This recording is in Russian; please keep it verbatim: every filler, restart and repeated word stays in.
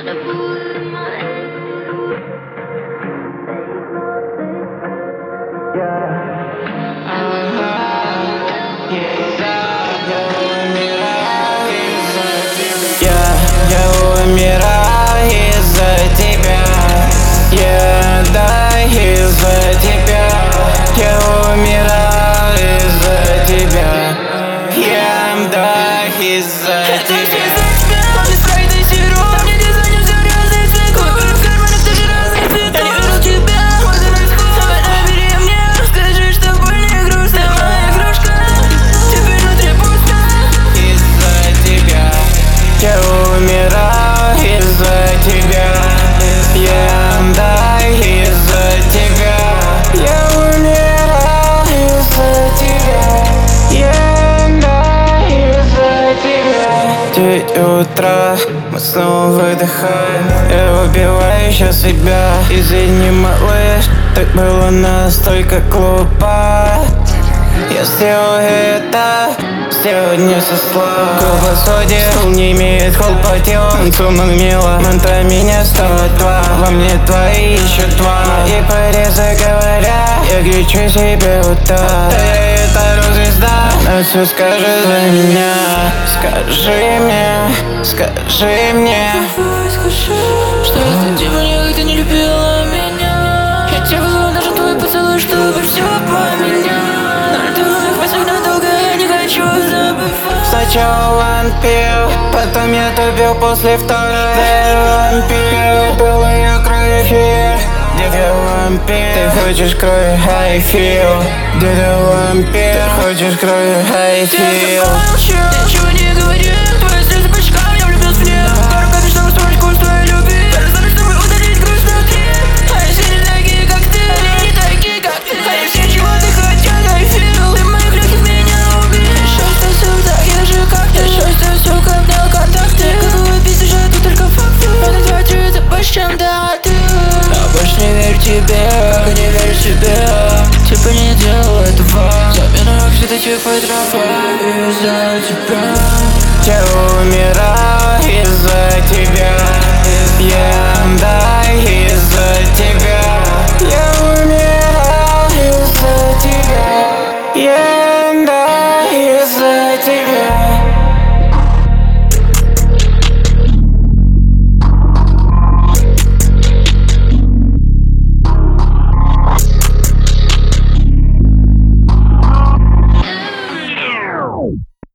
умираю из-за тебя. Я, да, из-за тебя. Я умираю из-за тебя. Я, да, из-за тебя. Девять утра, мы снова выдыхаем. Я убиваю сейчас себя. Извини, малыш, так было настолько глупо. Я сделал это сегодня со слов. Круглосутие, стул не имеет холод по телу. Танцуем мило, мантра меня сто два. Во мне твои еще два. И порезы говоря, я кричу себе вот так. Да я это рок-звезда, она все скажет за меня. Скажи мне, скажи мне, что ты типа никогда не любила меня. Я делала даже твой поцелуй, чтобы все поменять. Но ты вновь посек надолго, я не хочу забывать. Сначала он пил, потом я тупил после второй. Вампир, был ее кровь. Дядя вампир, ты хочешь крови, how I feel. Дядя вампир, ты хочешь крови, how I feel. Ничего не говори, твои слезы по щекам, я влюбился в них. Коробка мечтала строчку из твоей любви. Перестали, чтобы удалить грусть внутри. Они все не такие, как ты, они не такие, как ты. Они все, чего ты хотел, I feel. Ты моих легких меня убьешь. Счастье все так, я же как ты. Счастье все, как дал контакты. Как убить уже, тут только факты. Это твой трюк, это больше, чем да, ты. Не верь тебе, как не верь себе. Типа не делал этого. Замена как светочек по тропе из-за тебя. Я